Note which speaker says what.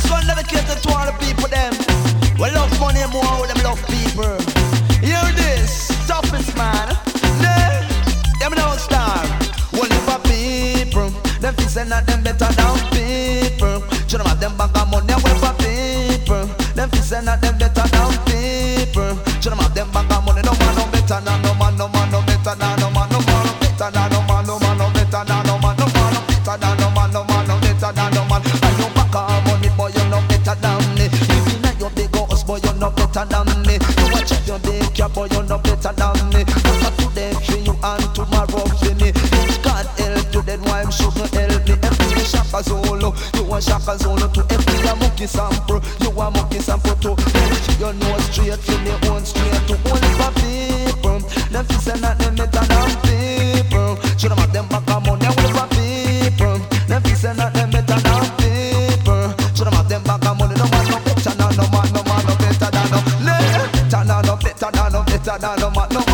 Speaker 1: one dedicated to all the people them. We love money more, them love people. Hear this, toughest man. Nah, them don't star. Only for people. Them feel say that them better than people. Show them have them bank of money away for people. Them feel say that them better than people. Show them have them bank of money. No man no better than no man, no man no better than no man, no man no better than no man, no man no better than no man, no man no better than no man, no man no better than no man. And you back of money, boy, you no better than me. Even at your big house, boy, you no better than me. You watch out your daycare, boy, you no better than me. But today for you and tomorrow for me. If God help you, then why shouldn't help me? Every Shaka Zulu, you a Shaka Zulu to every a monkey sample, you a monkey sample too. You know straight from the own straight to only for people. Them feel say that them better than people. Should them have them back of money only for people. Them feel say that them better than people. Should them have them back of money. No man no better than no man, no man no better than no. No better than no better than no better than no man, no